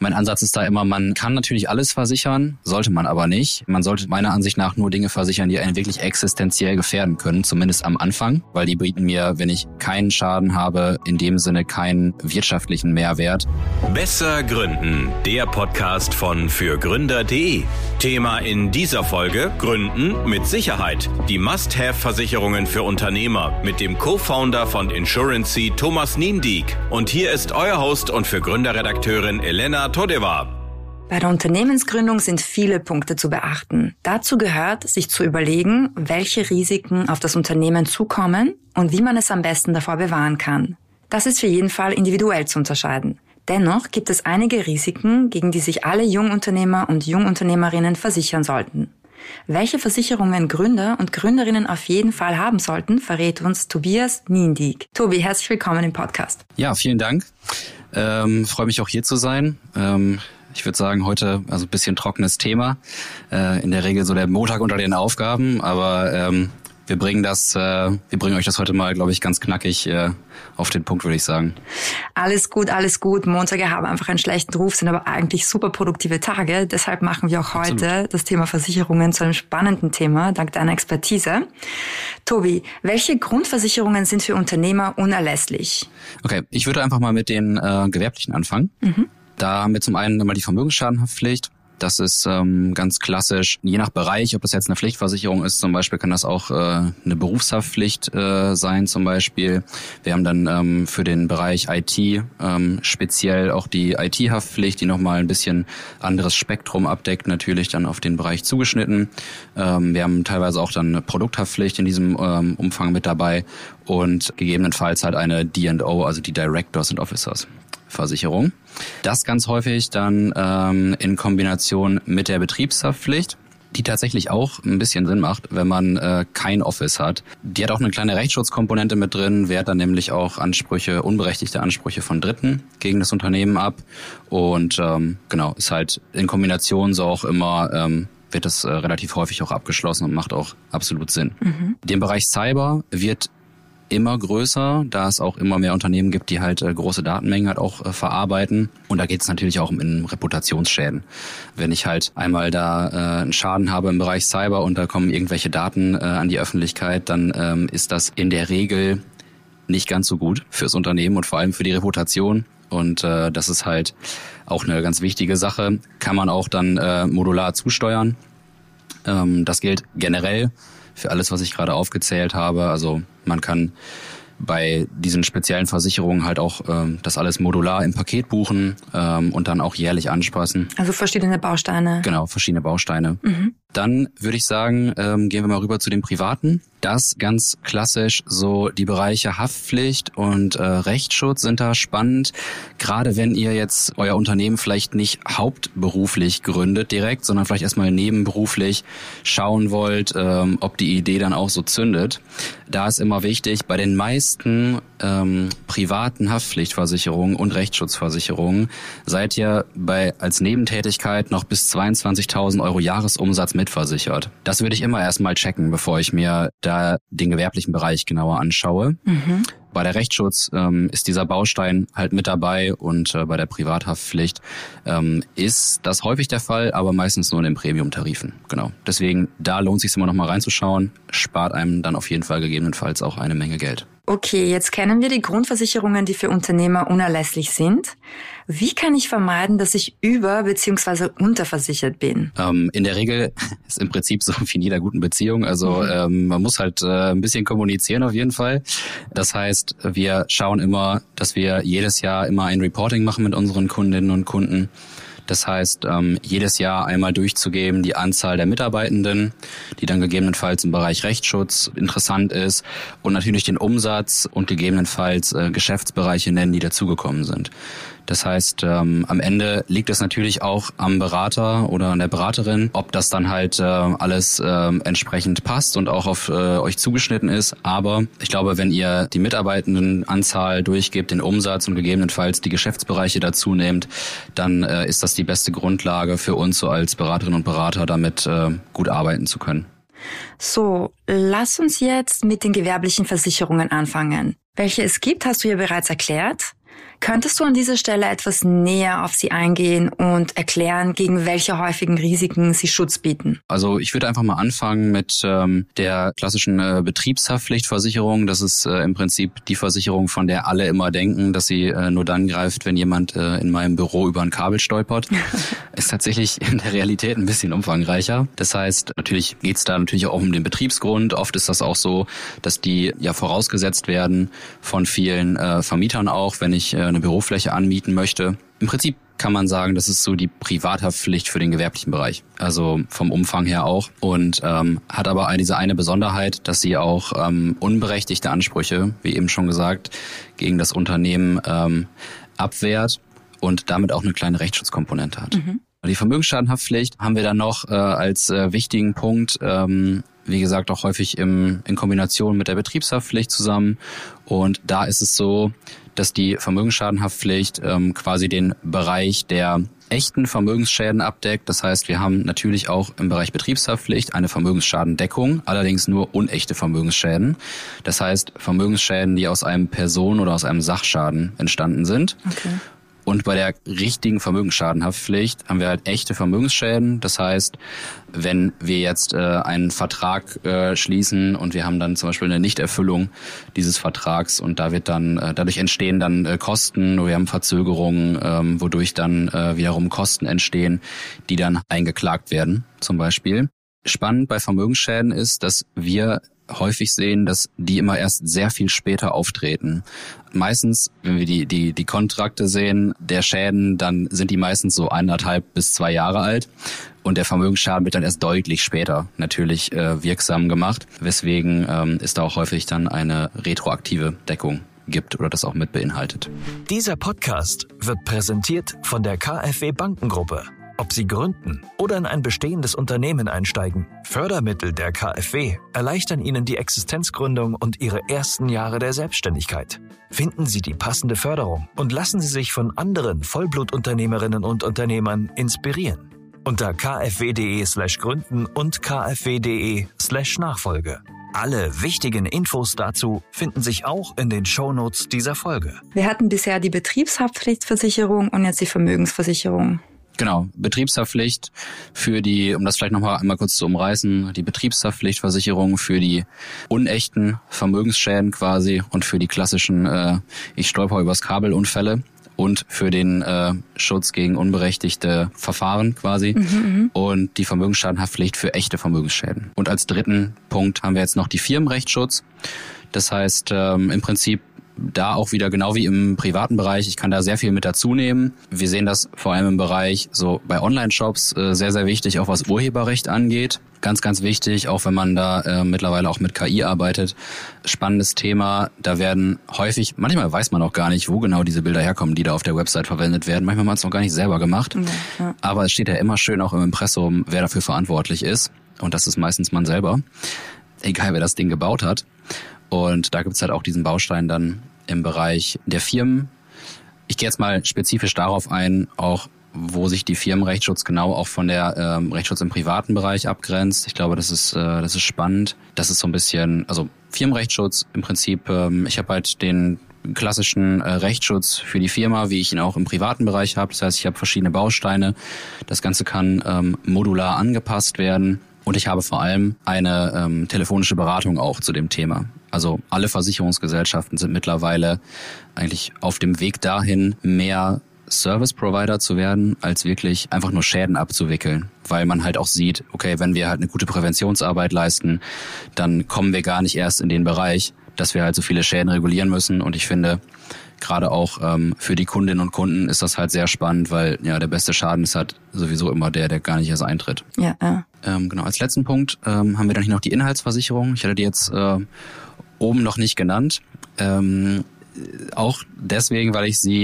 Mein Ansatz ist da immer, man kann natürlich alles versichern, sollte man aber nicht. Man sollte meiner Ansicht nach nur Dinge versichern, die einen wirklich existenziell gefährden können, zumindest am Anfang, weil die bieten mir, wenn ich keinen Schaden habe, in dem Sinne keinen wirtschaftlichen Mehrwert. Besser gründen, der Podcast von fürgründer.de. Thema in dieser Folge: Gründen mit Sicherheit. Die Must-Have-Versicherungen für Unternehmer mit dem Co-Founder von Insurancy, Thomas Niendiek. Und hier ist euer Host und Fürgründer-Redakteurin Elena Todeva. Bei der Unternehmensgründung sind viele Punkte zu beachten. Dazu gehört, sich zu überlegen, welche Risiken auf das Unternehmen zukommen und wie man es am besten davor bewahren kann. Das ist für jeden Fall individuell zu unterscheiden. Dennoch gibt es einige Risiken, gegen die sich alle Jungunternehmer und Jungunternehmerinnen versichern sollten. Welche Versicherungen Gründer und Gründerinnen auf jeden Fall haben sollten, verrät uns Tobias Niendiek. Tobi, herzlich willkommen im Podcast. Ja, vielen Dank. Freue mich auch hier zu sein. Ich würde sagen, heute also ein bisschen trockenes Thema. In der Regel so der Montag unter den Aufgaben, aber wir bringen euch das heute mal, glaube ich, ganz knackig auf den Punkt, würde ich sagen. Alles gut, alles gut. Montage haben einfach einen schlechten Ruf, sind aber eigentlich super produktive Tage. Deshalb machen wir auch heute das Thema Versicherungen zu einem spannenden Thema, dank deiner Expertise. Tobi, welche Grundversicherungen sind für Unternehmer unerlässlich? Okay, ich würde einfach mal mit den gewerblichen anfangen. Da haben wir zum einen immer die Vermögensschadenhaftpflicht. Das ist ganz klassisch, je nach Bereich, ob das jetzt eine Pflichtversicherung ist, zum Beispiel kann das auch eine Berufshaftpflicht sein zum Beispiel. Wir haben dann für den Bereich IT speziell auch die IT-Haftpflicht, die nochmal ein bisschen anderes Spektrum abdeckt, natürlich dann auf den Bereich zugeschnitten. Wir haben teilweise auch dann eine Produkthaftpflicht in diesem Umfang mit dabei und gegebenenfalls halt eine D&O, also die Directors and Officers Versicherung. Das ganz häufig dann in Kombination mit der Betriebshaftpflicht, die tatsächlich auch ein bisschen Sinn macht, wenn man kein Office hat. Die hat auch eine kleine Rechtsschutzkomponente mit drin, wehrt dann nämlich auch unberechtigte Ansprüche von Dritten gegen das Unternehmen ab. Und ist halt in Kombination so auch immer wird das relativ häufig auch abgeschlossen und macht auch absolut Sinn. Der Bereich Cyber wird immer größer, da es auch immer mehr Unternehmen gibt, die halt große Datenmengen halt auch verarbeiten. Und da geht es natürlich auch um Reputationsschäden. Wenn ich halt einmal da einen Schaden habe im Bereich Cyber und da kommen irgendwelche Daten an die Öffentlichkeit, dann ist das in der Regel nicht ganz so gut fürs Unternehmen und vor allem für die Reputation. Und das ist halt auch eine ganz wichtige Sache. Kann man auch dann modular zusteuern. Das gilt generell für alles, was ich gerade aufgezählt habe. Also man kann bei diesen speziellen Versicherungen halt auch das alles modular im Paket buchen und dann auch jährlich anpassen. Also verschiedene Bausteine. Genau, verschiedene Bausteine. Dann würde ich sagen, gehen wir mal rüber zu den Privaten. Das ganz klassisch, so die Bereiche Haftpflicht und Rechtsschutz sind da spannend. Gerade wenn ihr jetzt euer Unternehmen vielleicht nicht hauptberuflich gründet direkt, sondern vielleicht erstmal nebenberuflich schauen wollt, ob die Idee dann auch so zündet. Da ist immer wichtig, bei den meisten privaten Haftpflichtversicherungen und Rechtsschutzversicherungen seid ihr als Nebentätigkeit noch bis 22.000 € Jahresumsatz mitversichert. Das würde ich immer erstmal checken, bevor ich mir da den gewerblichen Bereich genauer anschaue. Bei der Rechtsschutz ist dieser Baustein halt mit dabei und bei der Privathaftpflicht ist das häufig der Fall, aber meistens nur in den Premium-Tarifen. Genau. Deswegen, da lohnt es sich immer noch mal reinzuschauen, spart einem dann auf jeden Fall gegebenenfalls auch eine Menge Geld. Okay, jetzt kennen wir die Grundversicherungen, die für Unternehmer unerlässlich sind. Wie kann ich vermeiden, dass ich über- bzw. unterversichert bin? In der Regel ist im Prinzip so wie in jeder guten Beziehung. Also man muss halt ein bisschen kommunizieren auf jeden Fall. Das heißt, wir schauen immer, dass wir jedes Jahr immer ein Reporting machen mit unseren Kundinnen und Kunden. Das heißt, jedes Jahr einmal durchzugeben die Anzahl der Mitarbeitenden, die dann gegebenenfalls im Bereich Rechtsschutz interessant ist und natürlich den Umsatz und gegebenenfalls Geschäftsbereiche nennen, die dazugekommen sind. Das heißt, am Ende liegt es natürlich auch am Berater oder an der Beraterin, ob das dann halt alles entsprechend passt und auch auf euch zugeschnitten ist. Aber ich glaube, wenn ihr die Mitarbeitendenanzahl durchgebt, den Umsatz und gegebenenfalls die Geschäftsbereiche dazu nehmt, dann ist das die beste Grundlage für uns so als Beraterinnen und Berater, damit gut arbeiten zu können. So, lass uns jetzt mit den gewerblichen Versicherungen anfangen. Welche es gibt, hast du ja bereits erklärt. Könntest du an dieser Stelle etwas näher auf sie eingehen und erklären, gegen welche häufigen Risiken sie Schutz bieten? Also ich würde einfach mal anfangen mit der klassischen Betriebshaftpflichtversicherung. Das ist im Prinzip die Versicherung, von der alle immer denken, dass sie nur dann greift, wenn jemand in meinem Büro über ein Kabel stolpert. Ist tatsächlich in der Realität ein bisschen umfangreicher. Das heißt, natürlich geht es da natürlich auch um den Betriebsgrund. Oft ist das auch so, dass die ja vorausgesetzt werden von vielen Vermietern auch, wenn ich eine Bürofläche anmieten möchte. Im Prinzip kann man sagen, das ist so die Privathaftpflicht für den gewerblichen Bereich, also vom Umfang her auch, und hat aber diese eine Besonderheit, dass sie auch unberechtigte Ansprüche, wie eben schon gesagt, gegen das Unternehmen abwehrt und damit auch eine kleine Rechtsschutzkomponente hat. Mhm. Die Vermögensschadenhaftpflicht haben wir dann noch als wichtigen Punkt, wie gesagt, auch häufig in Kombination mit der Betriebshaftpflicht zusammen. Und da ist es so, dass die Vermögensschadenhaftpflicht quasi den Bereich der echten Vermögensschäden abdeckt. Das heißt, wir haben natürlich auch im Bereich Betriebshaftpflicht eine Vermögensschädendeckung, allerdings nur unechte Vermögensschäden. Das heißt, Vermögensschäden, die aus einem Personen- oder aus einem Sachschaden entstanden sind. Okay. Und bei der richtigen Vermögensschadenhaftpflicht haben wir halt echte Vermögensschäden. Das heißt, wenn wir jetzt einen Vertrag schließen und wir haben dann zum Beispiel eine Nichterfüllung dieses Vertrags und da wird dann dadurch entstehen dann Kosten oder wir haben Verzögerungen, wodurch dann wiederum Kosten entstehen, die dann eingeklagt werden zum Beispiel. Spannend bei Vermögensschäden ist, dass wir häufig sehen, dass die immer erst sehr viel später auftreten. Meistens, wenn wir die Kontrakte sehen, der Schäden, dann sind die meistens so 1,5 bis 2 Jahre alt und der Vermögensschaden wird dann erst deutlich später natürlich wirksam gemacht, weswegen es da auch häufig dann eine retroaktive Deckung gibt oder das auch mit beinhaltet. Dieser Podcast wird präsentiert von der KfW Bankengruppe. Ob Sie gründen oder in ein bestehendes Unternehmen einsteigen, Fördermittel der KfW erleichtern Ihnen die Existenzgründung und Ihre ersten Jahre der Selbstständigkeit. Finden Sie die passende Förderung und lassen Sie sich von anderen Vollblutunternehmerinnen und Unternehmern inspirieren. Unter kfw.de/gründen und kfw.de/Nachfolge. Alle wichtigen Infos dazu finden sich auch in den Shownotes dieser Folge. Wir hatten bisher die Betriebshaftpflichtversicherung und jetzt die Vermögensversicherung. Genau, Betriebshaftpflicht für die, um das vielleicht noch einmal kurz zu umreißen, die Betriebshaftpflichtversicherung für die unechten Vermögensschäden quasi und für die klassischen ich stolper übers Kabelunfälle und für den Schutz gegen unberechtigte Verfahren quasi und die Vermögensschadenhaftpflicht für echte Vermögensschäden. Und als dritten Punkt haben wir jetzt noch die Firmenrechtsschutz. Das heißt im Prinzip da auch wieder genau wie im privaten Bereich, ich kann da sehr viel mit dazu nehmen. Wir sehen das vor allem im Bereich so bei Online-Shops sehr, sehr wichtig, auch was Urheberrecht angeht. Ganz, ganz wichtig, auch wenn man da mittlerweile auch mit KI arbeitet. Spannendes Thema, da werden häufig, manchmal weiß man auch gar nicht, wo genau diese Bilder herkommen, die da auf der Website verwendet werden. Manchmal hat man es noch gar nicht selber gemacht. Ja. Aber es steht ja immer schön auch im Impressum, wer dafür verantwortlich ist. Und das ist meistens man selber, egal wer das Ding gebaut hat. Und da gibt's halt auch diesen Baustein dann im Bereich der Firmen. Ich gehe jetzt mal spezifisch darauf ein, auch wo sich die Firmenrechtsschutz genau auch von der Rechtsschutz im privaten Bereich abgrenzt. Ich glaube, das ist spannend. Das ist so ein bisschen, also Firmenrechtsschutz im Prinzip, ich habe halt den klassischen Rechtsschutz für die Firma, wie ich ihn auch im privaten Bereich habe. Das heißt, ich habe verschiedene Bausteine. Das Ganze kann modular angepasst werden. Und ich habe vor allem eine telefonische Beratung auch zu dem Thema. Also alle Versicherungsgesellschaften sind mittlerweile eigentlich auf dem Weg dahin, mehr Service Provider zu werden, als wirklich einfach nur Schäden abzuwickeln. Weil man halt auch sieht, okay, wenn wir halt eine gute Präventionsarbeit leisten, dann kommen wir gar nicht erst in den Bereich, dass wir halt so viele Schäden regulieren müssen. Und ich finde, gerade auch für die Kundinnen und Kunden ist das halt sehr spannend, weil ja der beste Schaden ist halt sowieso immer der gar nicht erst eintritt. Ja. Genau, als letzten Punkt haben wir dann hier noch die Inhaltsversicherung. Ich hatte die jetzt oben noch nicht genannt. Auch deswegen, weil ich sie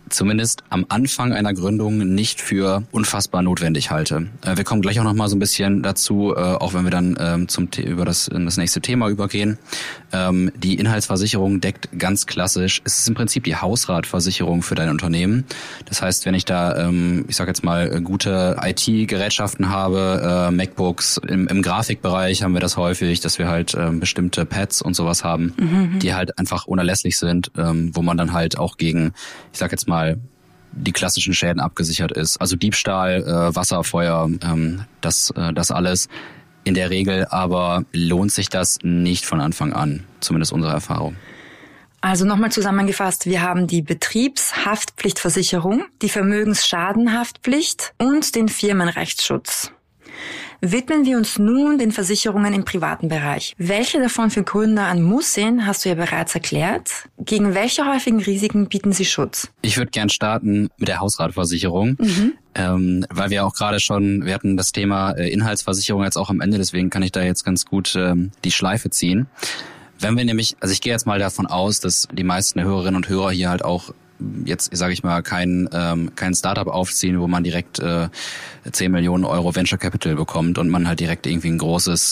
zumindest am Anfang einer Gründung nicht für unfassbar notwendig halte. Wir kommen gleich auch noch mal so ein bisschen dazu, auch wenn wir dann in das nächste Thema übergehen. Die Inhaltsversicherung deckt ganz klassisch, es ist im Prinzip die Hausratversicherung für dein Unternehmen. Das heißt, wenn ich da, ich sage jetzt mal, gute IT-Gerätschaften habe, MacBooks, im Grafikbereich haben wir das häufig, dass wir halt bestimmte Pads und sowas haben, die halt einfach unerlässlich sind, wo man dann halt auch gegen, ich sage jetzt mal, die klassischen Schäden abgesichert ist. Also Diebstahl, Wasser, Feuer, das alles. In der Regel aber lohnt sich das nicht von Anfang an, zumindest unsere Erfahrung. Also nochmal zusammengefasst, wir haben die Betriebshaftpflichtversicherung, die Vermögensschadenhaftpflicht und den Firmenrechtsschutz. Widmen wir uns nun den Versicherungen im privaten Bereich. Welche davon für Gründer ein Muss sind, hast du ja bereits erklärt. Gegen welche häufigen Risiken bieten sie Schutz? Ich würde gern starten mit der Hausratversicherung, weil wir auch gerade wir hatten das Thema Inhaltsversicherung jetzt auch am Ende, deswegen kann ich da jetzt ganz gut die Schleife ziehen. Wenn wir nämlich, also ich gehe jetzt mal davon aus, dass die meisten Hörerinnen und Hörer hier halt auch jetzt, sage ich mal, kein Startup aufziehen, wo man direkt 10 Millionen Euro Venture Capital bekommt und man halt direkt irgendwie einen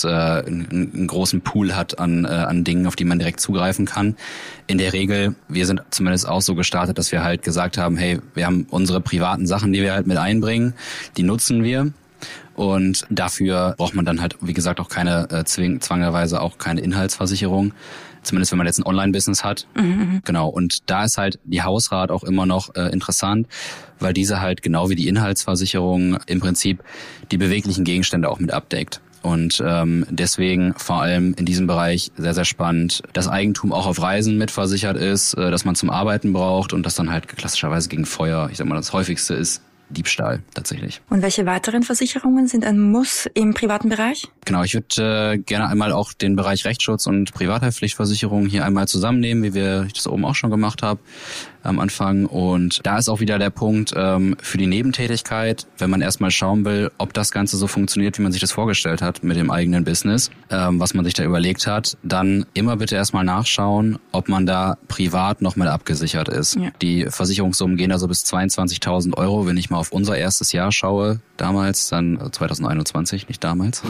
großen Pool hat an Dingen, auf die man direkt zugreifen kann. In der Regel, wir sind zumindest auch so gestartet, dass wir halt gesagt haben, hey, wir haben unsere privaten Sachen, die wir halt mit einbringen, die nutzen wir. Und dafür braucht man dann halt, wie gesagt, auch zwangerweise auch keine Inhaltsversicherung. Zumindest wenn man jetzt ein Online-Business hat. Genau. Und da ist halt die Hausrat auch immer noch interessant, weil diese halt genau wie die Inhaltsversicherung im Prinzip die beweglichen Gegenstände auch mit abdeckt. Und deswegen vor allem in diesem Bereich sehr, sehr spannend, dass Eigentum auch auf Reisen mitversichert ist, dass man zum Arbeiten braucht und das dann halt klassischerweise gegen Feuer, ich sag mal, das häufigste ist Diebstahl tatsächlich. Und welche weiteren Versicherungen sind ein Muss im privaten Bereich? Genau, ich würde gerne einmal auch den Bereich Rechtsschutz und Privathaftpflichtversicherung hier einmal zusammennehmen, wie ich das oben auch schon gemacht habe am Anfang. Und da ist auch wieder der Punkt für die Nebentätigkeit, wenn man erstmal schauen will, ob das Ganze so funktioniert, wie man sich das vorgestellt hat mit dem eigenen Business, was man sich da überlegt hat, dann immer bitte erstmal nachschauen, ob man da privat noch mal abgesichert ist. Ja. Die Versicherungssummen gehen also bis 22.000 Euro, wenn ich mal auf unser erstes Jahr schaue, damals, dann 2021, nicht damals,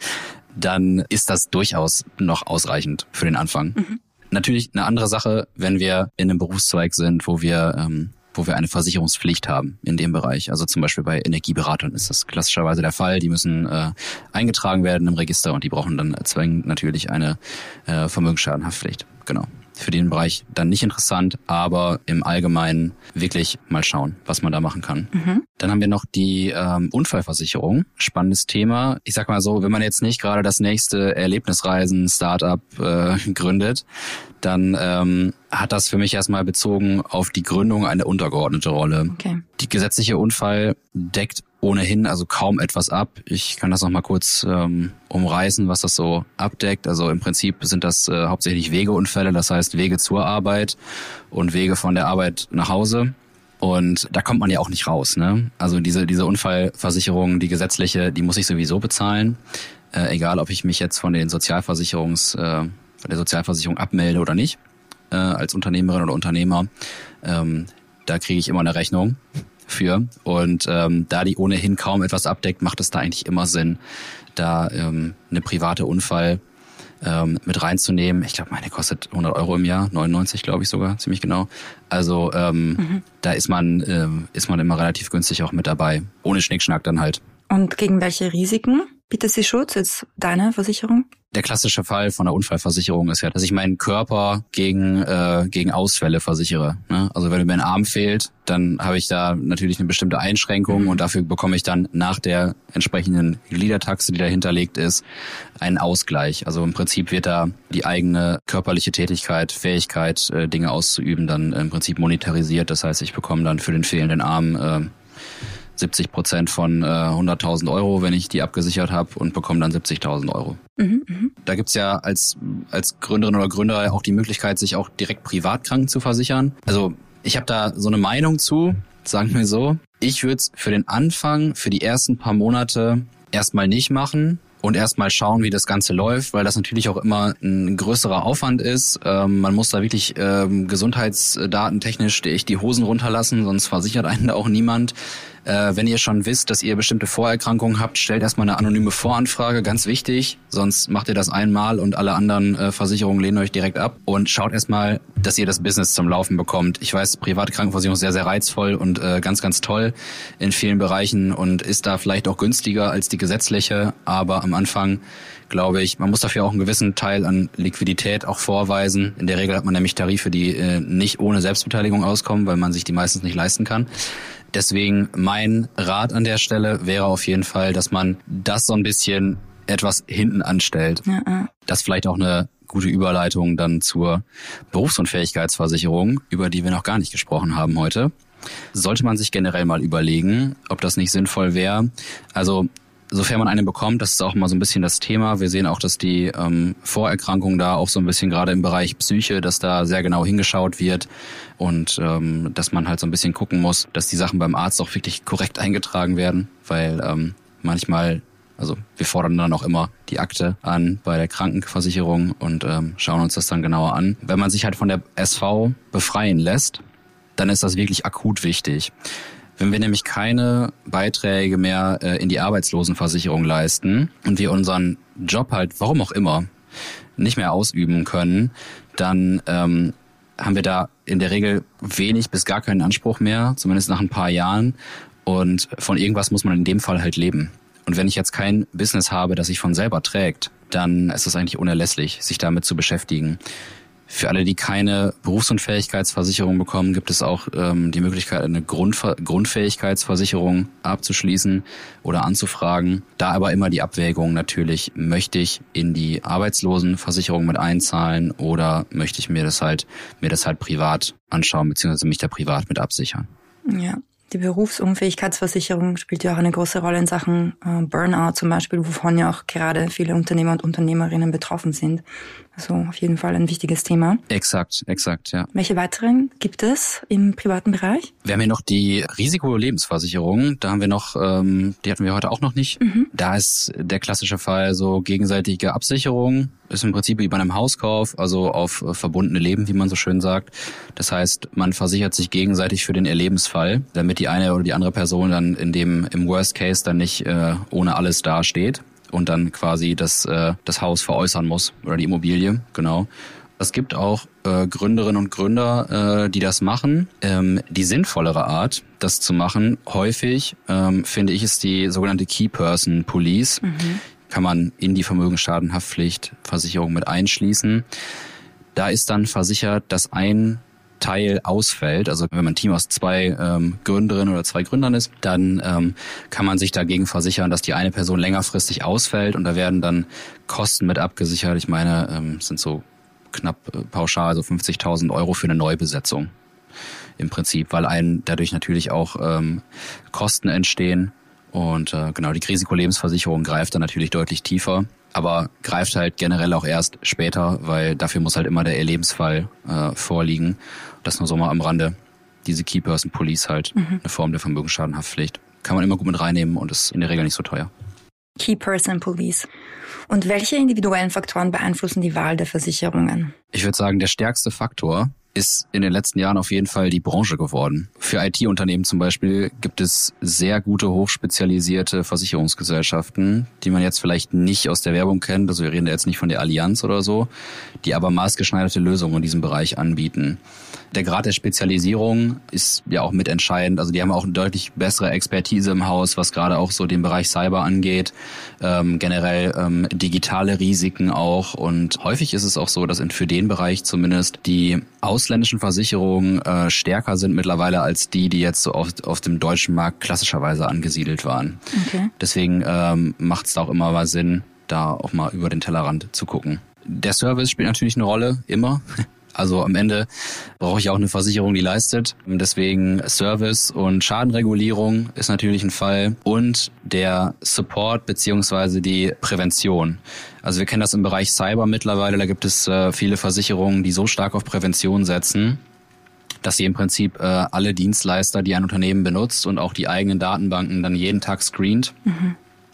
dann ist das durchaus noch ausreichend für den Anfang. Natürlich eine andere Sache, wenn wir in einem Berufszweig sind, wo wir eine Versicherungspflicht haben in dem Bereich. Also zum Beispiel bei Energieberatern ist das klassischerweise der Fall. Die müssen eingetragen werden im Register und die brauchen dann zwingend natürlich eine Vermögensschadenhaftpflicht. Genau. Für den Bereich dann nicht interessant, aber im Allgemeinen wirklich mal schauen, was man da machen kann. Dann haben wir noch die Unfallversicherung. Spannendes Thema. Ich sag mal so, wenn man jetzt nicht gerade das nächste Erlebnisreisen-Startup gründet, dann hat das für mich erstmal bezogen auf die Gründung eine untergeordnete Rolle. Okay. Die gesetzliche Unfall deckt ohnehin also kaum etwas ab. Ich kann das noch mal kurz umreißen, was das so abdeckt. Also im Prinzip sind das hauptsächlich Wegeunfälle, das heißt Wege zur Arbeit und Wege von der Arbeit nach Hause. Und da kommt man ja auch nicht raus, ne? Also diese Unfallversicherung, die gesetzliche, die muss ich sowieso bezahlen. Egal, ob ich mich jetzt von der Sozialversicherung abmelde oder nicht, als Unternehmerin oder Unternehmer. Da kriege ich immer eine Rechnung für. Und da die ohnehin kaum etwas abdeckt, macht es da eigentlich immer Sinn, da eine private Unfall mit reinzunehmen. Ich glaube, meine kostet 100 Euro im Jahr, 99 glaube ich sogar, ziemlich genau. Also da ist man immer relativ günstig auch mit dabei, ohne Schnickschnack dann halt. Und gegen welche Risiken bietet sie Schutz, jetzt deine Versicherung? Der klassische Fall von der Unfallversicherung ist ja, dass ich meinen Körper gegen Ausfälle versichere. Ne? Also wenn mir ein Arm fehlt, dann habe ich da natürlich eine bestimmte Einschränkung und dafür bekomme ich dann nach der entsprechenden Gliedertaxe, die dahinterlegt ist, einen Ausgleich. Also im Prinzip wird da die eigene körperliche Tätigkeit, Fähigkeit, Dinge auszuüben, dann im Prinzip monetarisiert. Das heißt, ich bekomme dann für den fehlenden Arm 70% von 100.000 Euro, wenn ich die abgesichert habe, und bekomme dann 70.000 Euro. Da gibt's ja als Gründerin oder Gründer auch die Möglichkeit, sich auch direkt privatkranken zu versichern. Also ich habe da so eine Meinung zu, sagen wir so. Ich würde es für den Anfang, für die ersten paar Monate erstmal nicht machen, und erstmal schauen, wie das Ganze läuft, weil das natürlich auch immer ein größerer Aufwand ist. Man muss da wirklich gesundheitsdatentechnisch echt die Hosen runterlassen, sonst versichert einen da auch niemand. Wenn ihr schon wisst, dass ihr bestimmte Vorerkrankungen habt, stellt erstmal eine anonyme Voranfrage, ganz wichtig. Sonst macht ihr das einmal und alle anderen Versicherungen lehnen euch direkt ab. Und schaut erstmal, dass ihr das Business zum Laufen bekommt. Ich weiß, private Krankenversicherung ist sehr, sehr reizvoll und ganz, ganz toll in vielen Bereichen und ist da vielleicht auch günstiger als die gesetzliche. Aber am Anfang, glaube ich, man muss dafür auch einen gewissen Teil an Liquidität auch vorweisen. In der Regel hat man nämlich Tarife, die nicht ohne Selbstbeteiligung auskommen, weil man sich die meistens nicht leisten kann. Deswegen mein Rat an der Stelle wäre auf jeden Fall, dass man das so ein bisschen etwas hinten anstellt. Ja. Das ist vielleicht auch eine gute Überleitung dann zur Berufsunfähigkeitsversicherung, über die wir noch gar nicht gesprochen haben heute. Sollte man sich generell mal überlegen, ob das nicht sinnvoll wäre. Also sofern man eine bekommt, das ist auch mal so ein bisschen das Thema. Wir sehen auch, dass die Vorerkrankungen da auch so ein bisschen gerade im Bereich Psyche, dass da sehr genau hingeschaut wird und dass man halt so ein bisschen gucken muss, dass die Sachen beim Arzt auch wirklich korrekt eingetragen werden, weil manchmal, also wir fordern dann auch immer die Akte an bei der Krankenversicherung und schauen uns das dann genauer an. Wenn man sich halt von der SV befreien lässt, dann ist das wirklich akut wichtig. Wenn wir nämlich keine Beiträge mehr in die Arbeitslosenversicherung leisten und wir unseren Job halt, warum auch immer, nicht mehr ausüben können, dann haben wir da in der Regel wenig bis gar keinen Anspruch mehr, zumindest nach ein paar Jahren. Und von irgendwas muss man in dem Fall halt leben. Und wenn ich jetzt kein Business habe, das sich von selber trägt, dann ist es eigentlich unerlässlich, sich damit zu beschäftigen. Für alle, die keine Berufsunfähigkeitsversicherung bekommen, gibt es auch die Möglichkeit, eine Grundfähigkeitsversicherung abzuschließen oder anzufragen. Da aber immer die Abwägung natürlich, möchte ich in die Arbeitslosenversicherung mit einzahlen oder möchte ich mir das halt privat anschauen, beziehungsweise mich da privat mit absichern. Ja. Die Berufsunfähigkeitsversicherung spielt ja auch eine große Rolle in Sachen Burnout zum Beispiel, wovon ja auch gerade viele Unternehmer und Unternehmerinnen betroffen sind. Also auf jeden Fall ein wichtiges Thema. Exakt, ja. Welche weiteren gibt es im privaten Bereich? Wir haben hier noch die Risikolebensversicherung. Da haben wir noch, die hatten wir heute auch noch nicht. Da ist der klassische Fall so gegenseitige Absicherung. Ist im Prinzip wie bei einem Hauskauf, also auf verbundene Leben, wie man so schön sagt. Das heißt, man versichert sich gegenseitig für den Erlebensfall, damit die eine oder die andere Person dann im Worst Case dann nicht ohne alles dasteht und dann quasi das Haus veräußern muss oder die Immobilie, genau. Es gibt auch Gründerinnen und Gründer, die das machen. Die sinnvollere Art, das zu machen, häufig, finde ich, ist die sogenannte Key Person Police. Kann man in die Vermögensschadenhaftpflichtversicherung mit einschließen. Da ist dann versichert, dass ein Teil ausfällt, also wenn man ein Team aus 2 Gründerinnen oder 2 Gründern ist, dann kann man sich dagegen versichern, dass die eine Person längerfristig ausfällt und da werden dann Kosten mit abgesichert. Ich meine, sind so knapp pauschal, so 50.000 € für eine Neubesetzung im Prinzip, weil einem dadurch natürlich auch Kosten entstehen. Und genau, die Risikolebensversicherung greift dann natürlich deutlich tiefer, aber greift halt generell auch erst später, weil dafür muss halt immer der Erlebensfall vorliegen. Das nur so mal am Rande. Diese Key Person Police halt, eine Form der Vermögensschadenhaftpflicht. Kann man immer gut mit reinnehmen und ist in der Regel nicht so teuer. Key Person Police. Und welche individuellen Faktoren beeinflussen die Wahl der Versicherungen? Ich würde sagen, der stärkste Faktor ist in den letzten Jahren auf jeden Fall die Branche geworden. Für IT-Unternehmen zum Beispiel gibt es sehr gute, hochspezialisierte Versicherungsgesellschaften, die man jetzt vielleicht nicht aus der Werbung kennt, also wir reden jetzt nicht von der Allianz oder so, die aber maßgeschneiderte Lösungen in diesem Bereich anbieten. Der Grad der Spezialisierung ist ja auch mitentscheidend, also die haben auch eine deutlich bessere Expertise im Haus, was gerade auch so den Bereich Cyber angeht, generell digitale Risiken auch und häufig ist es auch so, dass für den Bereich zumindest die ausländischen Versicherungen stärker sind mittlerweile als die jetzt so auf dem deutschen Markt klassischerweise angesiedelt waren. Okay. Deswegen macht es da auch immer mal Sinn, da auch mal über den Tellerrand zu gucken. Der Service spielt natürlich eine Rolle, immer. Also am Ende brauche ich auch eine Versicherung, die leistet. Deswegen Service und Schadenregulierung ist natürlich ein Fall. Und der Support beziehungsweise die Prävention. Also wir kennen das im Bereich Cyber mittlerweile. Da gibt es viele Versicherungen, die so stark auf Prävention setzen, dass sie im Prinzip alle Dienstleister, die ein Unternehmen benutzt und auch die eigenen Datenbanken dann jeden Tag screent.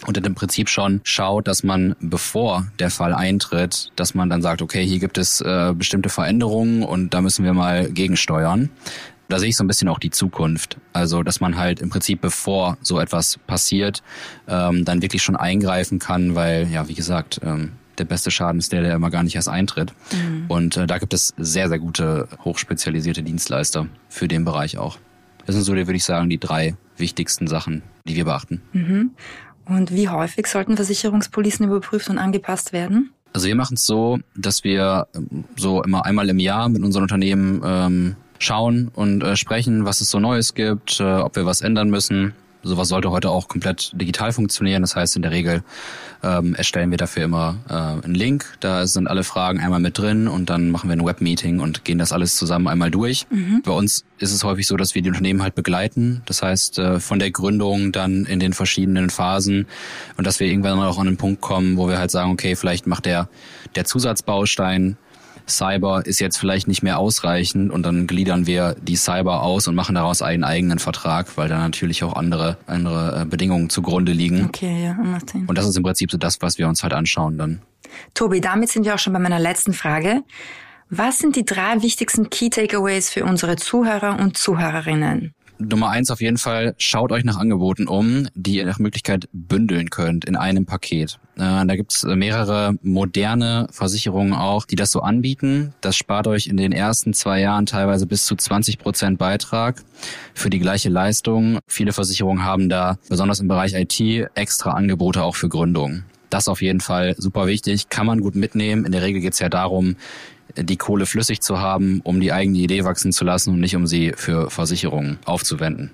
und im Prinzip schon schaut, dass man, bevor der Fall eintritt, dass man dann sagt, okay, hier gibt es bestimmte Veränderungen und da müssen wir mal gegensteuern. Da sehe ich so ein bisschen auch die Zukunft. Also, dass man halt im Prinzip, bevor so etwas passiert, dann wirklich schon eingreifen kann, weil, ja, wie gesagt, der beste Schaden ist der immer gar nicht erst eintritt. Mhm. Und da gibt es sehr, sehr gute, hochspezialisierte Dienstleister für den Bereich auch. Das sind so, würde ich sagen, die 3 wichtigsten Sachen, die wir beachten. Mhm. Und wie häufig sollten Versicherungspolicen überprüft und angepasst werden? Also wir machen es so, dass wir so immer einmal im Jahr mit unseren Unternehmen schauen und sprechen, was es so Neues gibt, ob wir was ändern müssen. Sowas sollte heute auch komplett digital funktionieren. Das heißt, in der Regel erstellen wir dafür immer einen Link. Da sind alle Fragen einmal mit drin und dann machen wir ein Webmeeting und gehen das alles zusammen einmal durch. Mhm. Bei uns ist es häufig so, dass wir die Unternehmen halt begleiten. Das heißt, von der Gründung dann in den verschiedenen Phasen und dass wir irgendwann auch an einen Punkt kommen, wo wir halt sagen, okay, vielleicht macht der Zusatzbaustein Cyber ist jetzt vielleicht nicht mehr ausreichend und dann gliedern wir die Cyber aus und machen daraus einen eigenen Vertrag, weil da natürlich auch andere Bedingungen zugrunde liegen. Okay, ja, macht Sinn. Und das ist im Prinzip so das, was wir uns halt anschauen dann. Tobi, damit sind wir auch schon bei meiner letzten Frage. Was sind die 3 wichtigsten Key Takeaways für unsere Zuhörer und Zuhörerinnen? Nummer 1 auf jeden Fall, schaut euch nach Angeboten um, die ihr nach Möglichkeit bündeln könnt in einem Paket. Da gibt's mehrere moderne Versicherungen auch, die das so anbieten. Das spart euch in den ersten 2 Jahren teilweise bis zu 20% Beitrag für die gleiche Leistung. Viele Versicherungen haben da, besonders im Bereich IT, extra Angebote auch für Gründungen. Das auf jeden Fall super wichtig, kann man gut mitnehmen. In der Regel geht's ja darum, die Kohle flüssig zu haben, um die eigene Idee wachsen zu lassen und nicht um sie für Versicherungen aufzuwenden.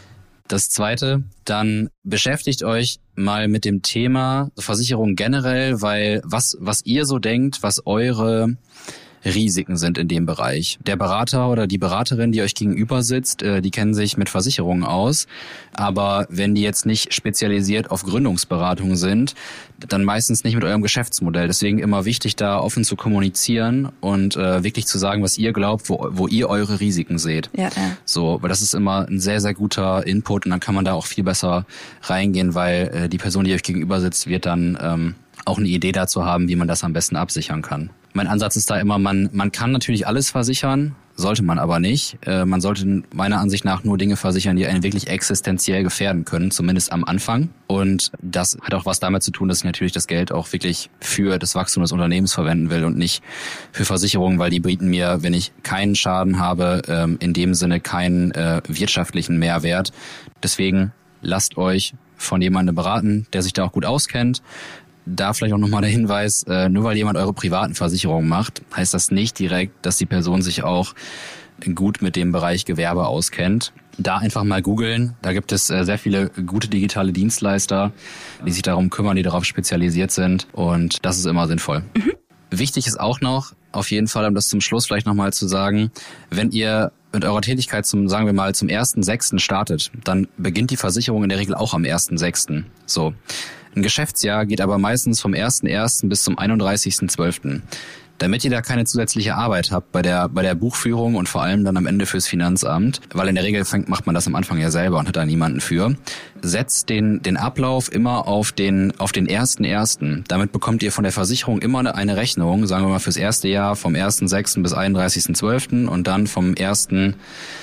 Das Zweite, dann beschäftigt euch mal mit dem Thema Versicherung generell, weil was ihr so denkt, was eure Risiken sind in dem Bereich. Der Berater oder die Beraterin, die euch gegenüber sitzt, die kennen sich mit Versicherungen aus. Aber wenn die jetzt nicht spezialisiert auf Gründungsberatung sind, dann meistens nicht mit eurem Geschäftsmodell. Deswegen immer wichtig, da offen zu kommunizieren und wirklich zu sagen, was ihr glaubt, wo ihr eure Risiken seht. Ja. So, weil das ist immer ein sehr, sehr guter Input und dann kann man da auch viel besser reingehen, weil die Person, die euch gegenüber sitzt, wird dann auch eine Idee dazu haben, wie man das am besten absichern kann. Mein Ansatz ist da immer, man kann natürlich alles versichern, sollte man aber nicht. Man sollte meiner Ansicht nach nur Dinge versichern, die einen wirklich existenziell gefährden können, zumindest am Anfang. Und das hat auch was damit zu tun, dass ich natürlich das Geld auch wirklich für das Wachstum des Unternehmens verwenden will und nicht für Versicherungen, weil die bieten mir, wenn ich keinen Schaden habe, in dem Sinne keinen wirtschaftlichen Mehrwert. Deswegen lasst euch von jemandem beraten, der sich da auch gut auskennt. Da vielleicht auch nochmal der Hinweis, nur weil jemand eure privaten Versicherungen macht, heißt das nicht direkt, dass die Person sich auch gut mit dem Bereich Gewerbe auskennt. Da einfach mal googeln. Da gibt es sehr viele gute digitale Dienstleister, die sich darum kümmern, die darauf spezialisiert sind. Und das ist immer sinnvoll. Mhm. Wichtig ist auch noch, auf jeden Fall, um das zum Schluss vielleicht nochmal zu sagen, wenn ihr mit eurer Tätigkeit zum 1.6. startet, dann beginnt die Versicherung in der Regel auch am 1.6. So. Ein Geschäftsjahr geht aber meistens vom 1.1. bis zum 31.12. Damit ihr da keine zusätzliche Arbeit habt bei der Buchführung und vor allem dann am Ende fürs Finanzamt, weil in der Regel macht man das am Anfang ja selber und hat da niemanden für, setzt den Ablauf immer auf den 1.1. Damit bekommt ihr von der Versicherung immer eine Rechnung, sagen wir mal fürs erste Jahr vom 1.6. bis 31.12. und dann vom 1.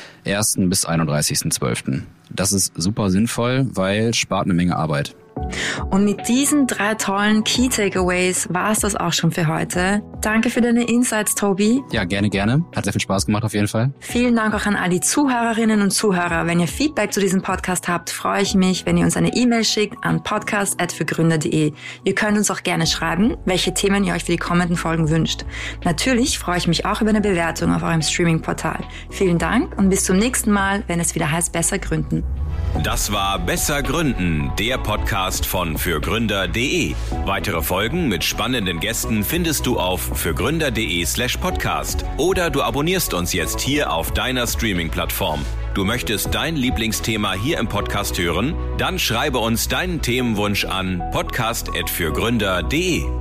bis 31.12. Das ist super sinnvoll, weil spart eine Menge Arbeit. Und mit diesen 3 tollen Key Takeaways war es das auch schon für heute. Danke für deine Insights, Tobi. Ja, gerne. Hat sehr viel Spaß gemacht auf jeden Fall. Vielen Dank auch an all die Zuhörerinnen und Zuhörer. Wenn ihr Feedback zu diesem Podcast habt, freue ich mich, wenn ihr uns eine E-Mail schickt an podcast@fürgründer.de. Ihr könnt uns auch gerne schreiben, welche Themen ihr euch für die kommenden Folgen wünscht. Natürlich freue ich mich auch über eine Bewertung auf eurem Streaming-Portal. Vielen Dank und bis zum nächsten Mal, wenn es wieder heißt Besser Gründen. Das war Besser Gründen, der Podcast von fürgründer.de. Weitere Folgen mit spannenden Gästen findest du auf fürgründer.de/podcast oder du abonnierst uns jetzt hier auf deiner Streaming-Plattform. Du möchtest dein Lieblingsthema hier im Podcast hören? Dann schreibe uns deinen Themenwunsch an podcast@fürgründer.de.